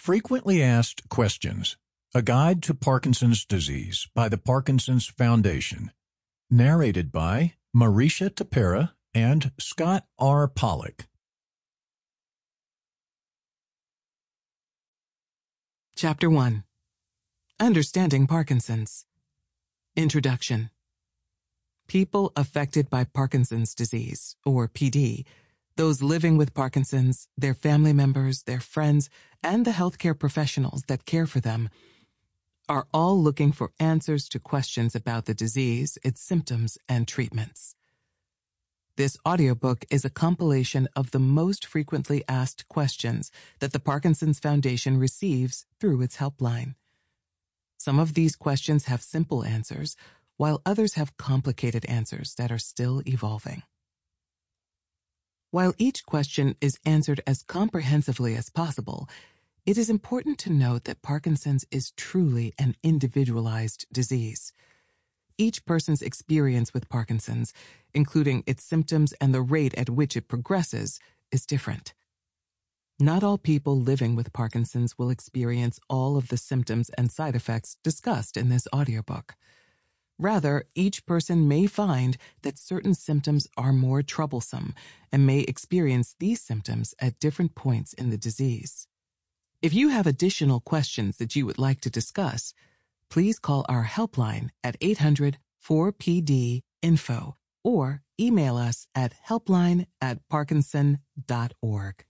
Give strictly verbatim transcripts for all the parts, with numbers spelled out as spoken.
Frequently Asked Questions: A Guide to Parkinson's Disease by the Parkinson's Foundation. Narrated by Marisha Tepera and Scott R. Pollock. Chapter one. Understanding Parkinson's. Introduction. People affected by Parkinson's disease, or P D, those living with Parkinson's, their family members, their friends, and the healthcare professionals that care for them, are all looking for answers to questions about the disease, its symptoms, and treatments. This audiobook is a compilation of the most frequently asked questions that the Parkinson's Foundation receives through its helpline. Some of these questions have simple answers, while others have complicated answers that are still evolving. While each question is answered as comprehensively as possible, it is important to note that Parkinson's is truly an individualized disease. Each person's experience with Parkinson's, including its symptoms and the rate at which it progresses, is different. Not all people living with Parkinson's will experience all of the symptoms and side effects discussed in this audiobook. Rather, each person may find that certain symptoms are more troublesome and may experience these symptoms at different points in the disease. If you have additional questions that you would like to discuss, please call our helpline at eight hundred four P D info or email us at helpline at parkinson dot org.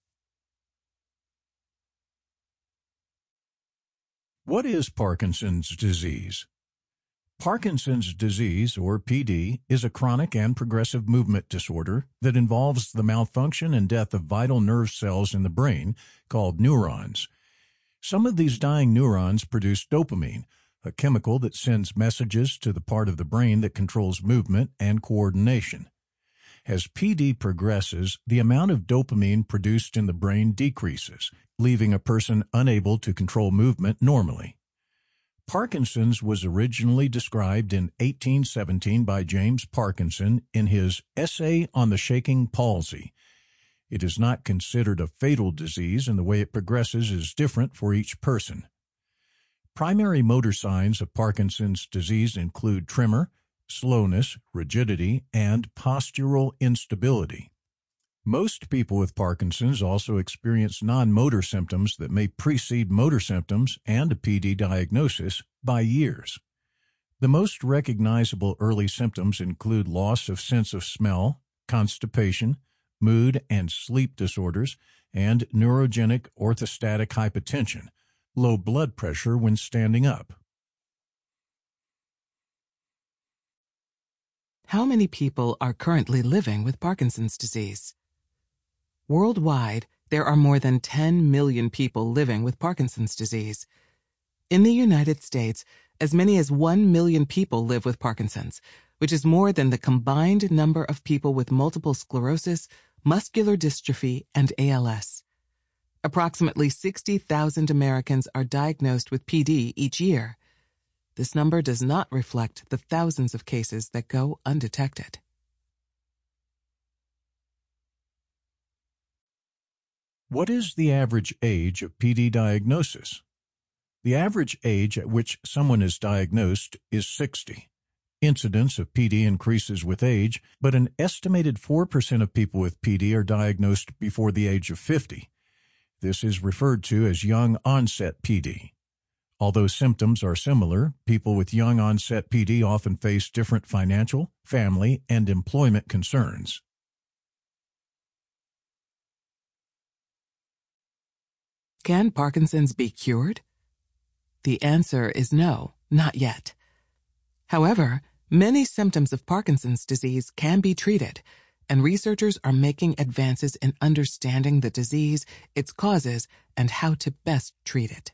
What is Parkinson's disease? Parkinson's disease, or P D, is a chronic and progressive movement disorder that involves the malfunction and death of vital nerve cells in the brain called neurons. Some of these dying neurons produce dopamine, a chemical that sends messages to the part of the brain that controls movement and coordination. As P D progresses, the amount of dopamine produced in the brain decreases, leaving a person unable to control movement normally. Parkinson's was originally described in eighteen seventeen by James Parkinson in his Essay on the Shaking Palsy. It is not considered a fatal disease, and the way it progresses is different for each person. Primary motor signs of Parkinson's disease include tremor, slowness, rigidity, and postural instability. Most people with Parkinson's also experience non-motor symptoms that may precede motor symptoms and a P D diagnosis by years. The most recognizable early symptoms include loss of sense of smell, constipation, mood and sleep disorders, and neurogenic orthostatic hypotension, low blood pressure when standing up. How many people are currently living with Parkinson's disease? Worldwide, there are more than ten million people living with Parkinson's disease. In the United States, as many as one million people live with Parkinson's, which is more than the combined number of people with multiple sclerosis, muscular dystrophy, and A L S. Approximately sixty thousand Americans are diagnosed with P D each year. This number does not reflect the thousands of cases that go undetected. What is the average age of P D diagnosis? The average age at which someone is diagnosed is sixty. Incidence of P D increases with age, but an estimated four percent of people with P D are diagnosed before the age of fifty. This is referred to as young-onset P D. Although symptoms are similar, people with young-onset P D often face different financial, family, and employment concerns. Can Parkinson's be cured? The answer is no, not yet. However, many symptoms of Parkinson's disease can be treated, and researchers are making advances in understanding the disease, its causes, and how to best treat it.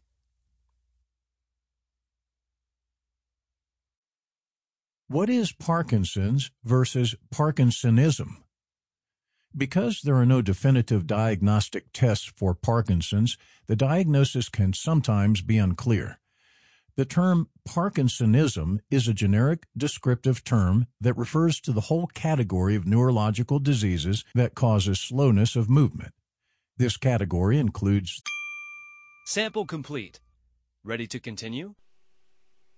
What is Parkinson's versus Parkinsonism? Because there are no definitive diagnostic tests for Parkinson's, the diagnosis can sometimes be unclear. The term Parkinsonism is a generic descriptive term that refers to the whole category of neurological diseases that causes slowness of movement. This category includes Sample complete. Ready to continue?